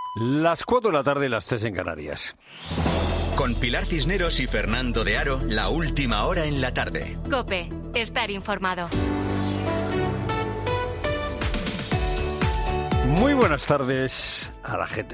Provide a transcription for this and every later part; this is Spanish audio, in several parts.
Las 4 de la tarde, las 3 en Canarias. Con Pilar Cisneros y Fernando de Aro, la última hora en la tarde. COPE, estar informado. Muy buenas tardes a la gente.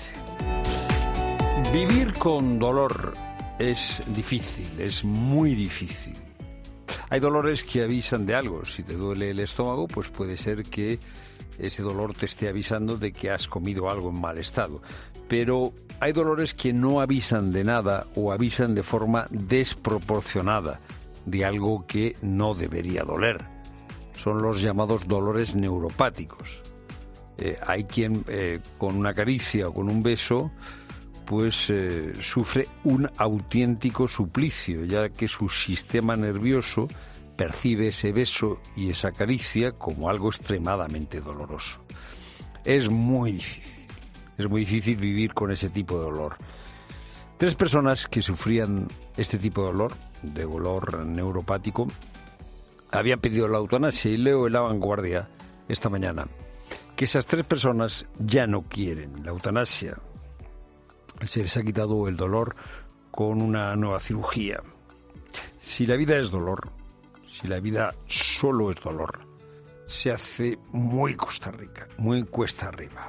Vivir con dolor es difícil, es muy difícil. Hay dolores que avisan de algo. Si te duele el estómago, pues puede ser que ese dolor te esté avisando de que has comido algo en mal estado. Pero hay dolores que no avisan de nada o avisan de forma desproporcionada de algo que no debería doler. Son los llamados dolores neuropáticos. Hay quien con una caricia o con un beso pues sufre un auténtico suplicio, ya que su sistema nervioso percibe ese beso y esa caricia como algo extremadamente doloroso. Es muy difícil vivir con ese tipo de dolor. 3 personas que sufrían este tipo de dolor neuropático, habían pedido la eutanasia y leo en La Vanguardia esta mañana que esas 3 personas ya no quieren la eutanasia. Se les ha quitado el dolor con una nueva cirugía. Si la vida es dolor, si la vida solo es dolor, se hace muy Costa Rica, muy cuesta arriba.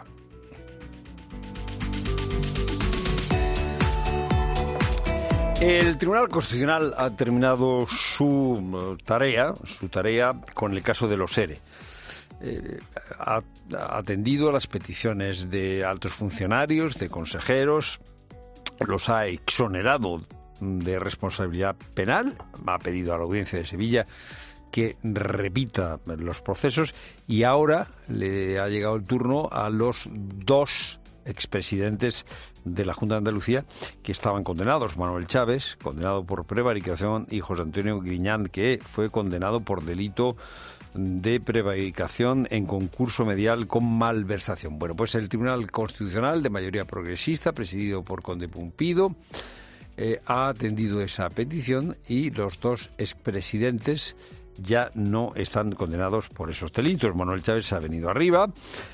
El Tribunal Constitucional ha terminado su tarea con el caso de los ERE. Ha atendido a las peticiones de altos funcionarios, de consejeros, los ha exonerado de responsabilidad penal, ha pedido a la Audiencia de Sevilla que repita los procesos y ahora le ha llegado el turno a los 2 expresidentes de la Junta de Andalucía que estaban condenados. Manuel Chaves, condenado por prevaricación, y José Antonio Griñán, que fue condenado por delito de prevaricación en concurso medial con malversación. Bueno, pues el Tribunal Constitucional, de mayoría progresista, presidido por Conde Pumpido, ha atendido esa petición y los 2 expresidentes ya no están condenados por esos delitos. Manuel Chaves ha venido arriba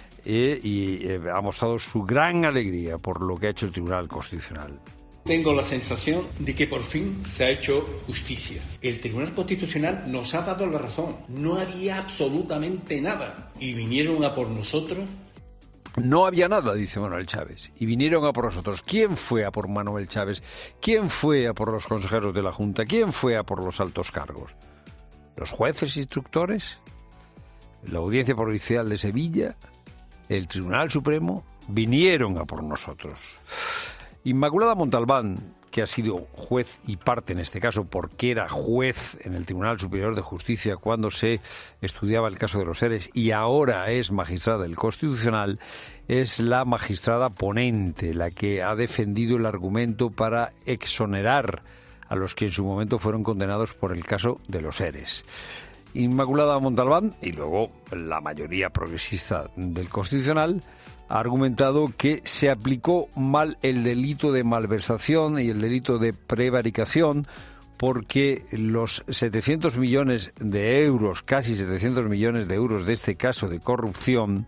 y ha mostrado su gran alegría por lo que ha hecho el Tribunal Constitucional. Tengo la sensación de que por fin se ha hecho justicia. El Tribunal Constitucional nos ha dado la razón. No había absolutamente nada. Y vinieron a por nosotros. No había nada, dice Manuel Chaves, y vinieron a por nosotros. ¿Quién fue a por Manuel Chaves? ¿Quién fue a por los consejeros de la Junta? ¿Quién fue a por los altos cargos? ¿Los jueces instructores? ¿La Audiencia Provincial de Sevilla? ¿El Tribunal Supremo? Vinieron a por nosotros. Inmaculada Montalbán, que ha sido juez y parte en este caso porque era juez en el Tribunal Superior de Justicia cuando se estudiaba el caso de los ERES y ahora es magistrada del Constitucional, es la magistrada ponente, la que ha defendido el argumento para exonerar a los que en su momento fueron condenados por el caso de los ERES. Inmaculada Montalbán, y luego la mayoría progresista del Constitucional, ha argumentado que se aplicó mal el delito de malversación y el delito de prevaricación porque los 700 millones de euros, casi 700 millones de euros de este caso de corrupción,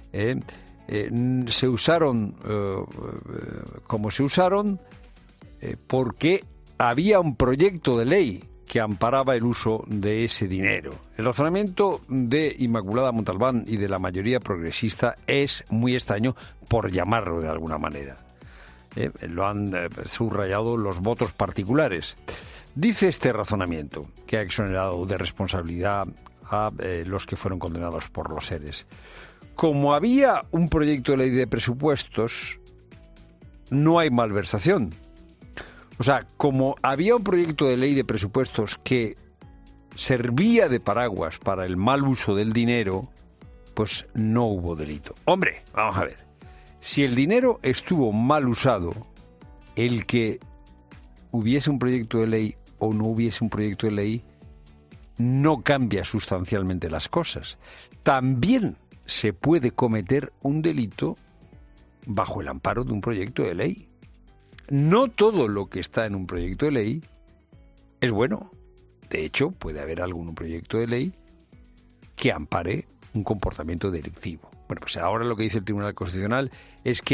se usaron como se usaron porque había un proyecto de ley que amparaba el uso de ese dinero. El razonamiento de Inmaculada Montalbán y de la mayoría progresista es muy extraño, por llamarlo de alguna manera. Lo han subrayado los votos particulares. Dice este razonamiento, que ha exonerado de responsabilidad a los que fueron condenados por los ERES. Como había un proyecto de ley de presupuestos, no hay malversación. O sea, como había un proyecto de ley de presupuestos que servía de paraguas para el mal uso del dinero, pues no hubo delito. Hombre, vamos a ver. Si el dinero estuvo mal usado, el que hubiese un proyecto de ley o no hubiese un proyecto de ley no cambia sustancialmente las cosas. También se puede cometer un delito bajo el amparo de un proyecto de ley. No todo lo que está en un proyecto de ley es bueno. De hecho, puede haber algún proyecto de ley que ampare un comportamiento delictivo. Bueno, pues ahora lo que dice el Tribunal Constitucional es que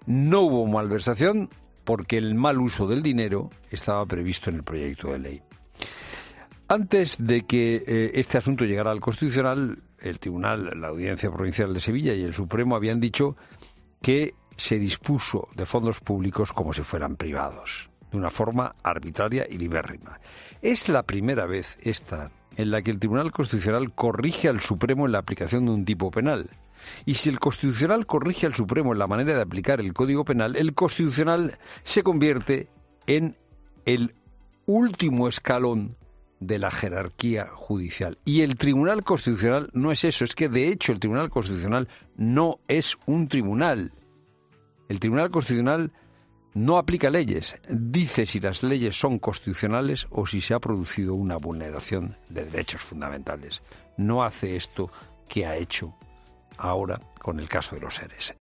No hubo malversación porque el mal uso del dinero estaba previsto en el proyecto de ley. Antes de que este asunto llegara al Constitucional, el Tribunal, la Audiencia Provincial de Sevilla y el Supremo habían dicho que se dispuso de fondos públicos como si fueran privados, de una forma arbitraria y libérrima. Es la primera vez esta en la que el Tribunal Constitucional corrige al Supremo en la aplicación de un tipo penal. Y si el Constitucional corrige al Supremo en la manera de aplicar el Código Penal, el Constitucional se convierte en el último escalón de la jerarquía judicial. Y el Tribunal Constitucional no es eso, es que de hecho el Tribunal Constitucional no es un tribunal. El Tribunal Constitucional no aplica leyes, dice si las leyes son constitucionales o si se ha producido una vulneración de derechos fundamentales. No hace esto que ha hecho ahora con el caso de los ERES.